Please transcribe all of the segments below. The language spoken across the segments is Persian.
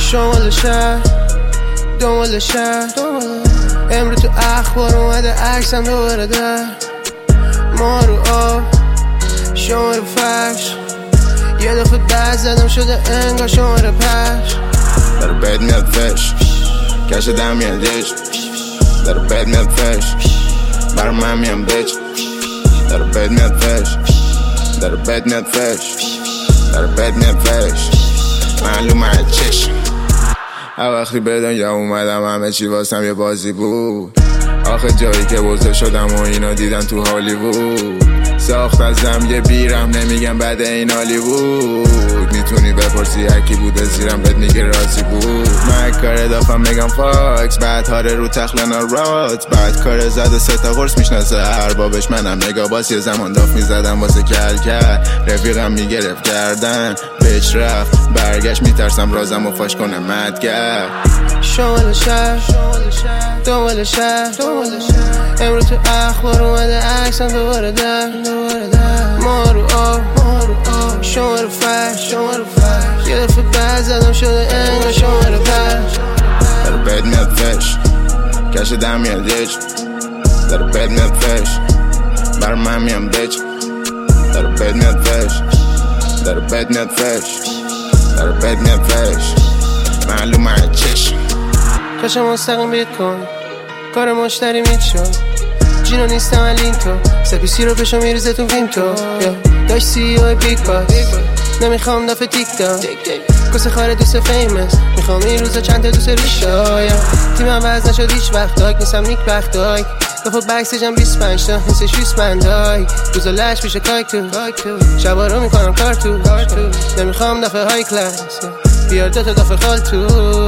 شمال شهر دنبال شهر امرو تو اخبار اومده عکسم دوباره در ما رو آب شما رو فرش یه دفعه بعد زدم شده انگار شما رو پش داره بد میاد فش کش دم میاد دیش داره بد میاد فش برا من میام بیچ داره بد میاد فش داره بد میاد فش داره بد میاد فش معلومه چش هر وقتی به دنیا اومدم همه چی واسم یه بازی بود آخه جایی که بزرگ شدم و اینا دیدم تو هالیوود ساخت ازم یه بیرم نمیگم بعد این هالیوود میتونی بپرسی هرکی بوده زیرم بهت میگه راضی بود من کار دافم میگم فاکس بعد هاره رو تخلنا رات بعد کار زده سه تا قرص میشناسه اربابش منم نگاه باس یه زمان داف میزدم واسه کل کرد رفیقم میگرفت کردن بهش رفت برگشت میترسم رازم و فاش کنم مدگر شمال شهر دنبال شهر امرو تو اخبار اومده عکسم دوباره در ما رو آب شما رو فرش یه دفعه بعد زدم شده انگار شما رو پش داره بد میاد فش کش دم میاد دیچ داره بد میاد فش برا من میام بیچ داره بد میاد فش داره بد میاد فش داره بد میاد فش معلومه چش کاشم مستقیم بیت کن کار مشتری میشد جینو نیستم الین تو سپیسی رو بشو میریزه تو وین تو داشت سی او بیگ باس نمیخوام دافه تیک تاک کسی خاره دوست فیمس میخوام این روزا چند تا دوست ریشا تیمم وزن نشد هیچ وقت داک نیستم نیک وقت داک دفعه بکسیجم 25 تا نیستش 20 مندای روزا لش میشه کایک تو شبا رو میکنم کار تو نمیخوام دفعه های کلاس بیار دوتا دفعه خال تو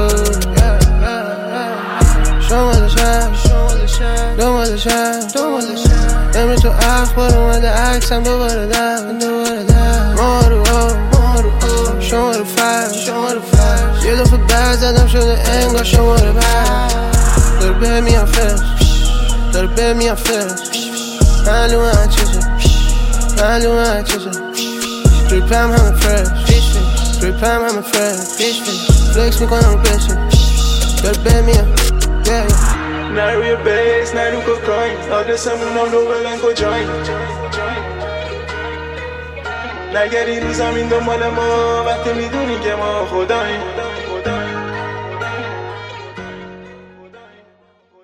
شمال شهر دنبال شهر امرو تو اخبار اومده عکسم دوباره در ما رو آب شما رو فرش یه دفعه بعد زدم شده انگار شما رو پش داره به میام فرش داره به میام فرش معلومه چشه تریپم همه فرش فلکس میکنم رو بشه داره به میام نه روی بیس نه رو کوکاین آدرسمونم رو ببین کجاییم نگری رو زمین دنبال ما وقتی میدونی که ما خداییم